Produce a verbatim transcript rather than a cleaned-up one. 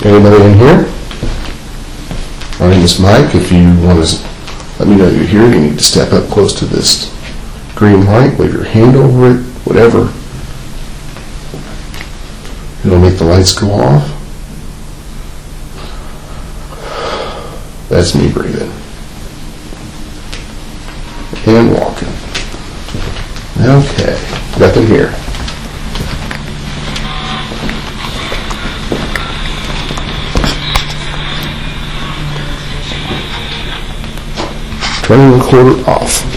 Anybody in here? My name is Mike. If you want to let me know you're here, you need to step up close to this green light, wave your hand over it, whatever. It'll make the lights go off. That's me breathing. And walking. Okay, nothing here. Turning the recorder off.